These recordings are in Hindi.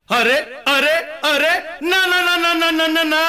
अरे अरे अरे ना ना ना ना ना ना ना ना।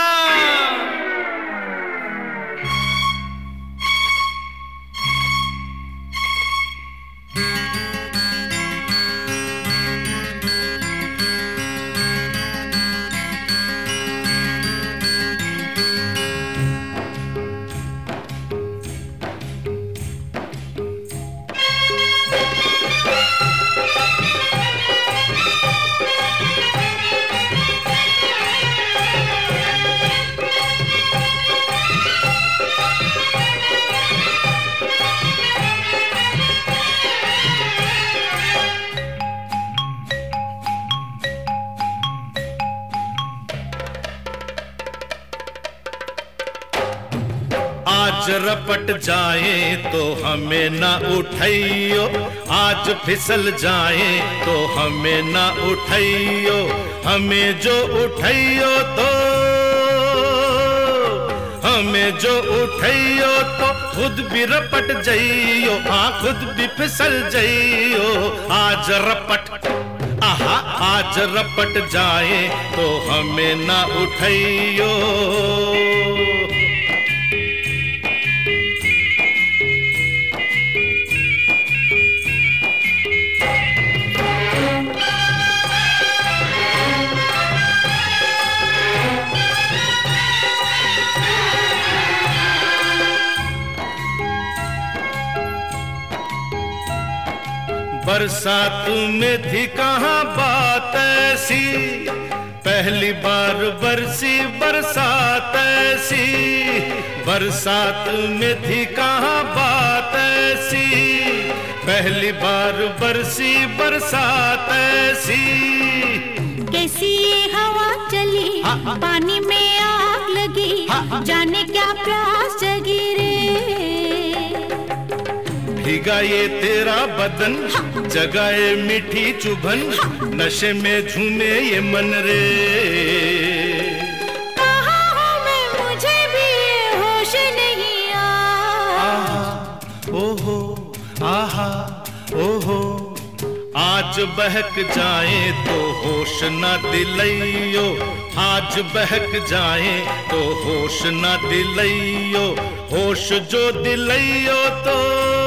आज रपट जाए तो हमें ना उठाइयो, आज फिसल जाए तो हमें ना उठाइयो। हमें जो उठाइयो तो हमें जो उठाइयो तो खुद भी रपट जाइयो, हाँ खुद भी फिसल जाइयो। आज रपट आहा आज रपट जाए तो हमें ना उठाइयो। बरसात में थी कहाँ बात ऐसी, पहली बार बरसी बरसात ऐसी। बरसात में थी कहाँ बात ऐसी, पहली बार बरसी बरसात ऐसी। कैसी ये हवा चली, पानी में आग लगी, जाने क्या प्यास जगी रे। भीगा ये तेरा बदन, जगाए मीठी चुभन, नशे में झूमे ये मन रे। कहाँ हूँ मैं, मुझे भी ये होश नहीं आहा ओहो आहा ओहो। आज बहक जाए तो होश न दिलाइयो, आज बहक जाए तो होश न दिलाइयो। होश जो दिलाइयो तो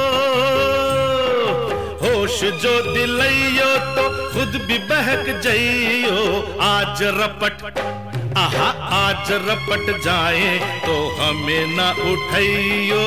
होश जो दिलाइयो तो खुद भी बहक जाइयो। आज रपट आहा आज रपट जाए तो हमें ना उठाइयो।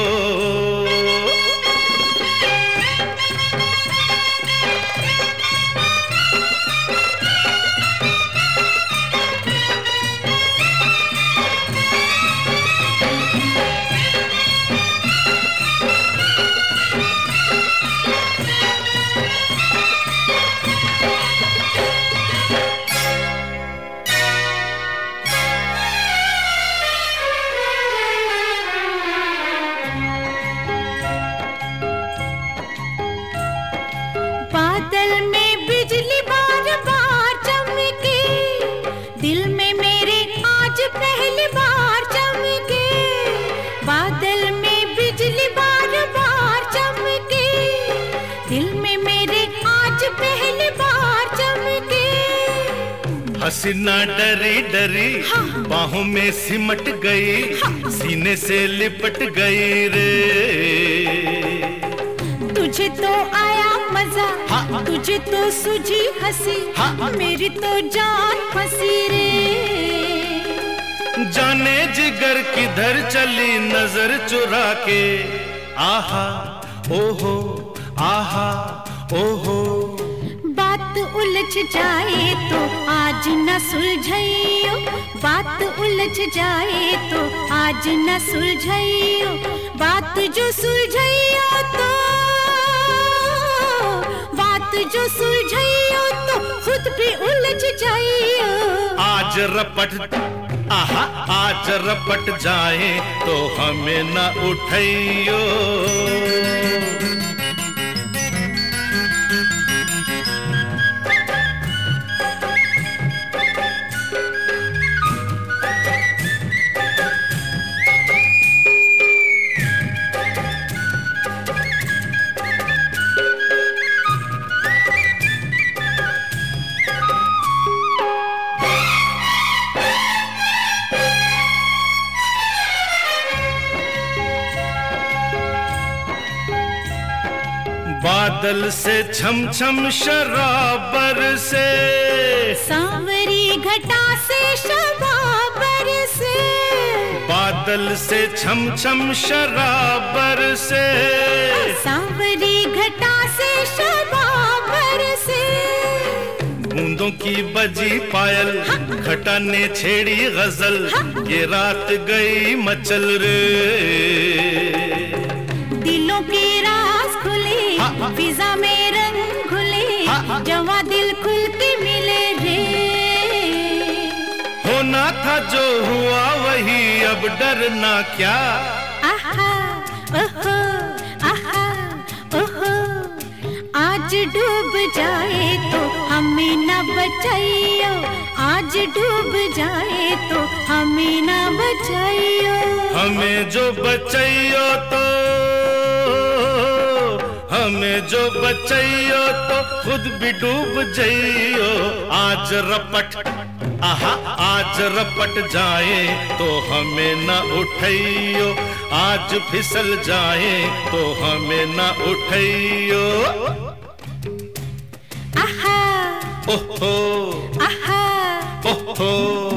बादल में बिजली बार बार चमके, दिल में मेरे आज पहली बार चमके। बादल में बिजली बार बार चमके, दिल में मेरे आज पहली बार चमके। हसीना डरी डरी बाहों में सिमट गई, सीने से लिपट गई रे। तुझे तो आया मजा, तुझे तो सूझी हंसी, मेरी तो जान फंसी रे। जाने जिगर किधर चली नजर चुरा के, आहा ओहो आहा ओहो। बात उलझ जाए तो आज न सुलझाइयो, बात उलझ जाए तो आज न सुलझाइयो। बात जो सुलझाइयो तो जो सुलझाइयो तो खुद भी उलझ जाइयो। आज रपट आहा आज रपट जाए तो हमें न उठाइयो। बादल से छम छम शराबर से, सांवरी घटा से शबाबर से, बादल से छम छम शराबर से, सांवरी घटा से शबाबर से। बूंदों की बजी पायल, घटा ने छेड़ी गजल, ये रात गई मचल रे। दिलों की राज खुले, फिजा में रंग घुले, जवा दिल खुल के मिले रे। होना था जो हुआ वही, अब डरना क्या। आहा ओहो आहा ओहो, आज डूब जाए तो हमें न बचाइयो, आज डूब जाए तो हमें न बचाइयो। हमें जो बचाइयो तो, हमें जो बचाइयो तो खुद भी डूब जाइयो। आज रपट आहा आज रपट जाए तो हमें न उठाइयो, आज फिसल जाए तो हमें न उठाइयो। आहा ओहो आहा ओहो